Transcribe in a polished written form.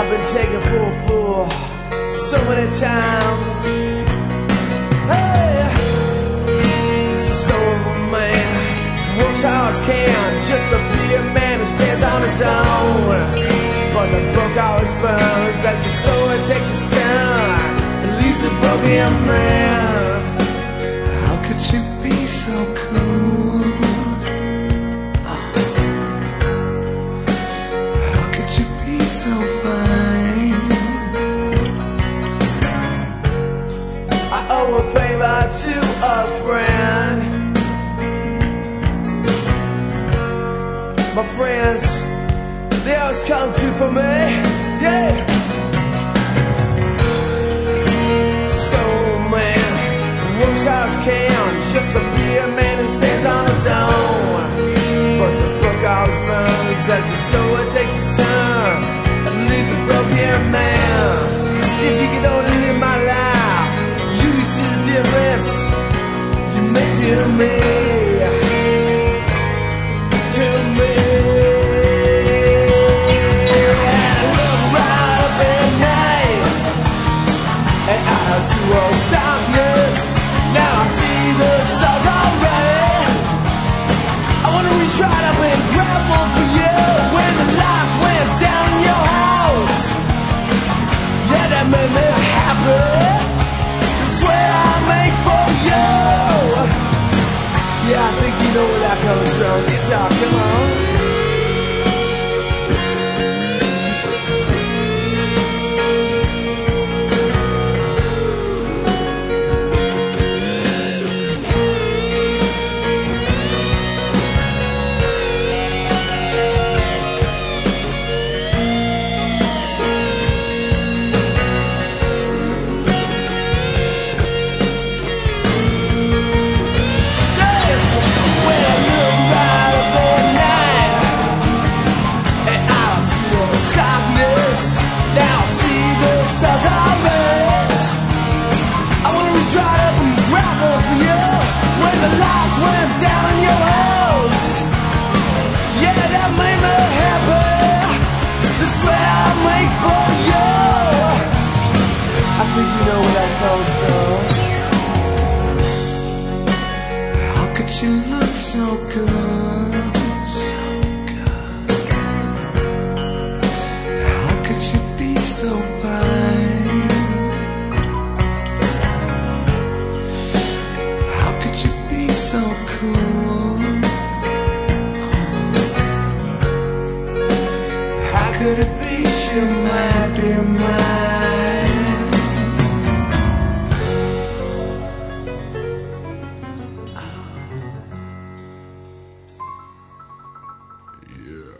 been taken for a fool so many times. Hey, soul of a man works hard as can just to be a man who stands on his own. But the book always burns as the story takes its turn and leaves a broken man. How could you be so cool? How could you be so fine? I owe a favor to a friend. My friends, they always come through for me, yeah. Stone man works hard as can just to be a man who stands on his own. But the book always burns as the story takes its turn and leaves a broken man. If you could only live my life, you could see the difference you make to me. To me. Towards darkness, now I see the stars already. I wanna reach right up and grab one for you when the lights went down in your house. Yeah, that made me happy. That's where I make for you. Yeah, I think you know where that comes from. Guitar, come on. How could you look so good? So good. How could you be so fine? How could you be so cool? How could it be you might be mine? Yeah.